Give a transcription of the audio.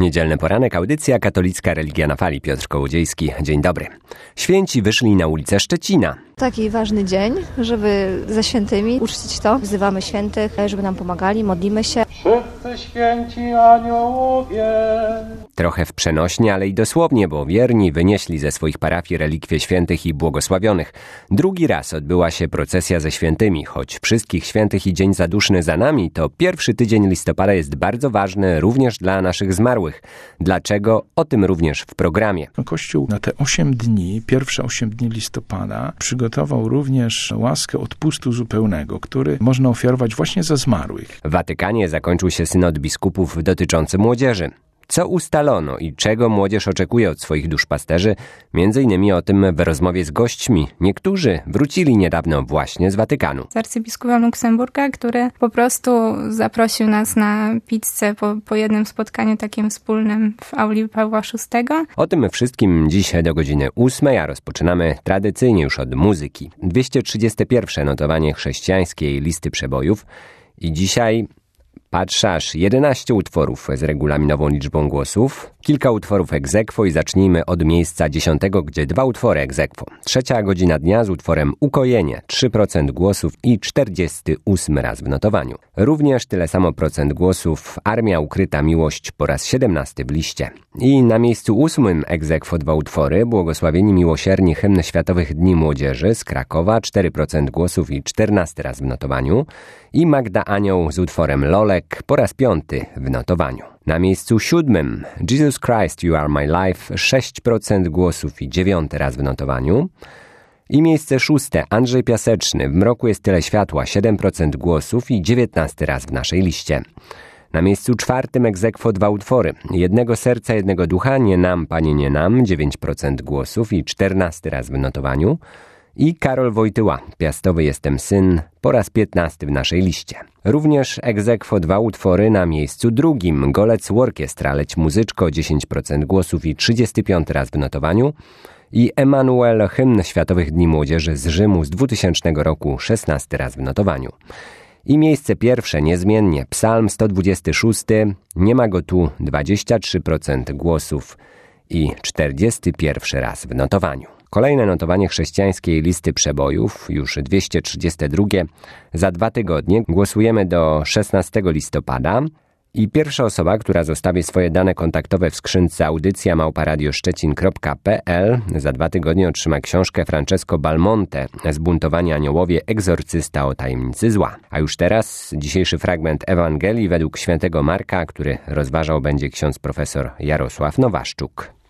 Niedzielny poranek, audycja Katolicka Religia na Fali. Piotr Kołodziejski, dzień dobry. Święci wyszli na ulicę Szczecina. Taki ważny dzień, żeby ze świętymi uczcić to. Wzywamy świętych, żeby nam pomagali, modlimy się. Wszyscy święci aniołowie. Trochę w przenośnie, ale i dosłownie, bo wierni wynieśli ze swoich parafii relikwie świętych i błogosławionych. Drugi raz odbyła się procesja ze świętymi. Choć wszystkich świętych i Dzień Zaduszny za nami, to pierwszy tydzień listopada jest bardzo ważny również dla naszych zmarłych. Dlaczego? O tym również w programie. Kościół na te 8 dni, pierwsze 8 dni listopada, przygotował również łaskę odpustu zupełnego, który można ofiarować właśnie za zmarłych. W Watykanie zakończył się synod biskupów dotyczący młodzieży. Co ustalono i czego młodzież oczekuje od swoich duszpasterzy? Między innymi o tym w rozmowie z gośćmi. Niektórzy wrócili niedawno właśnie z Watykanu. Z arcybiskupem Luksemburga, który po prostu zaprosił nas na pizzę po jednym spotkaniu takim wspólnym w auli Pawła VI. O tym wszystkim dziś do godziny 8, a rozpoczynamy tradycyjnie już od muzyki. 231 notowanie chrześcijańskiej listy przebojów i dzisiaj patrzę aż 11 utworów z regulaminową liczbą głosów, kilka utworów ex aequo i zacznijmy od miejsca 10, gdzie 2 utwory ex aequo. 3 godzina dnia z utworem Ukojenie, 3% głosów i 48 raz w notowaniu. Również tyle samo procent głosów Armia Ukryta Miłość po raz 17 w liście. I na miejscu 8 ex aequo 2 utwory Błogosławieni Miłosierni Hymn Światowych Dni Młodzieży z Krakowa, 4% głosów i 14 raz w notowaniu. I Magda Anioł z utworem Lolek po raz 5 w notowaniu. Na miejscu 7 Jesus Christ You Are My Life, 6% głosów i 9 raz w notowaniu. I miejsce 6 Andrzej Piaseczny, W mroku jest tyle światła, 7% głosów i 19 raz w naszej liście. Na miejscu 4 ex aequo 2 utwory Jednego serca, jednego ducha, Nie nam, Panie, nie nam, 9% głosów i 14 raz w notowaniu. I Karol Wojtyła, Piastowy jestem syn, po raz 15 w naszej liście. Również ex aequo 2 utwory na miejscu 2 Golec Orkiestra, Leć muzyczko, 10% głosów i 35 raz w notowaniu. I Emanuel, Hymn Światowych Dni Młodzieży z Rzymu z 2000 roku, 16 raz w notowaniu. I miejsce pierwsze niezmiennie Psalm 126, Nie ma go tu, 23% głosów i 41 raz w notowaniu. Kolejne notowanie chrześcijańskiej listy przebojów, już 232. Za 2 tygodnie głosujemy do 16 listopada. I pierwsza osoba, która zostawi swoje dane kontaktowe w skrzynce audycja@radioszczecin.pl za 2 tygodnie otrzyma książkę Francesco Balmonte Zbuntowani aniołowie, egzorcysta o tajemnicy zła. A już teraz dzisiejszy fragment Ewangelii według świętego Marka, który rozważał będzie ksiądz profesor Jarosław Nowaszczuk.